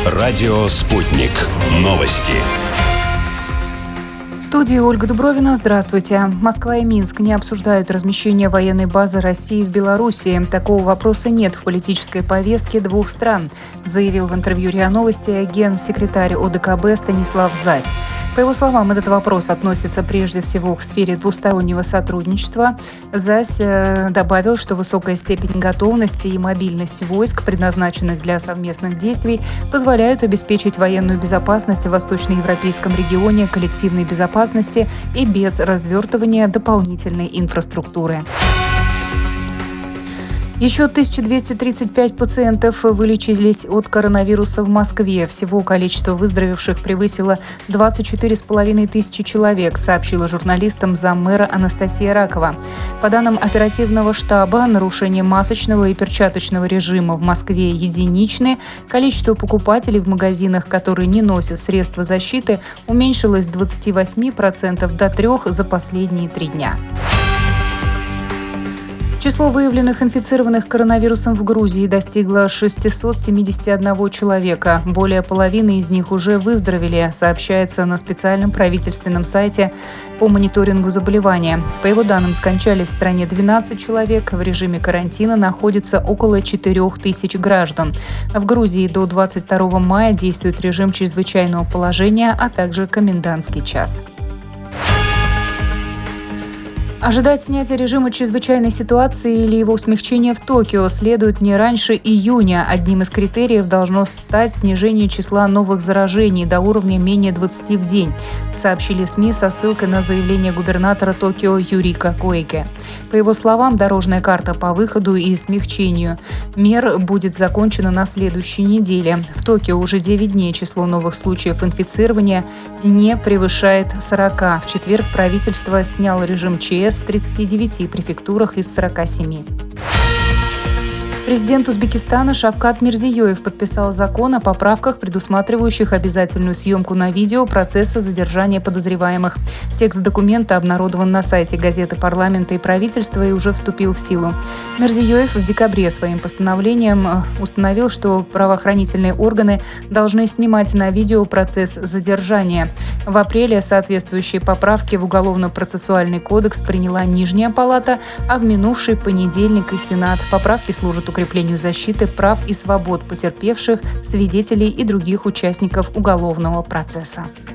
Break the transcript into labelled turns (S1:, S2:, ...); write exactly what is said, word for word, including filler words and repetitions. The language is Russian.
S1: Радио «Спутник». Новости.
S2: В студии Ольга Дубровина. Здравствуйте. Москва и Минск не обсуждают размещение военной базы России в Белоруссии. Такого вопроса нет в политической повестке двух стран, заявил в интервью РИА Новости генсекретарь О Д К Б Станислав Зась. По его словам, этот вопрос относится прежде всего к сфере двустороннего сотрудничества. Зась добавил, что высокая степень готовности и мобильность войск, предназначенных для совместных действий, позволяют обеспечить военную безопасность в восточноевропейском регионе, коллективной безопасности и без развертывания дополнительной инфраструктуры. Еще тысяча двести тридцать пять пациентов вылечились от коронавируса в Москве. Всего количество выздоровевших превысило двадцать четыре с половиной тысячи человек, сообщила журналистам заммэра Анастасия Ракова. По данным оперативного штаба, нарушение масочного и перчаточного режима в Москве единичны. Количество покупателей в магазинах, которые не носят средства защиты, уменьшилось с двадцати восьми процентов до трёх процентов за последние три дня. Число выявленных инфицированных коронавирусом в Грузии достигло шестисот семидесяти одного человека. Более половины из них уже выздоровели, сообщается на специальном правительственном сайте по мониторингу заболевания. По его данным, скончались в стране двенадцать человек. В режиме карантина находится около четырёх тысяч граждан. В Грузии до двадцать второго мая действует режим чрезвычайного положения, а также комендантский час. Ожидать снятия режима чрезвычайной ситуации или его смягчения в Токио следует не раньше июня. Одним из критериев должно стать снижение числа новых заражений до уровня менее двадцати в день, сообщили СМИ со ссылкой на заявление губернатора Токио Юрика Коике. По его словам, дорожная карта по выходу и смягчению мер будет закончена на следующей неделе. В Токио уже девять дней число новых случаев инфицирования не превышает сорока. В четверг правительство сняло режим Ч С в тридцати девяти префектурах из сорока семи. Президент Узбекистана Шавкат Мирзиёев подписал закон о поправках, предусматривающих обязательную съемку на видео процесса задержания подозреваемых. Текст документа обнародован на сайте газеты «Парламента и правительства» и уже вступил в силу. Мирзиёев в декабре своим постановлением установил, что правоохранительные органы должны снимать на видео процесс задержания. В апреле соответствующие поправки в Уголовно-процессуальный кодекс приняла Нижняя палата, а в минувший понедельник и Сенат. Поправки служат укреплению защиты прав и свобод потерпевших, свидетелей и других участников уголовного процесса.